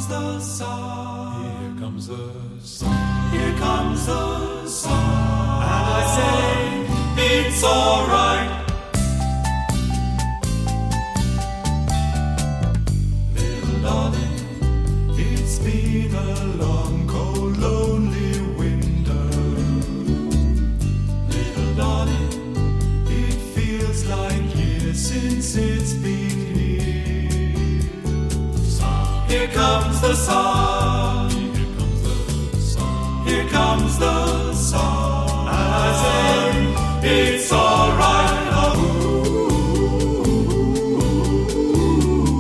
comes the sun. Here comes the sun. Here comes the sun. And I say, it's alright. Little darling, it's been a long, cold, lonely winter. Little darling, it feels like years since it's been here. Here comes the sun.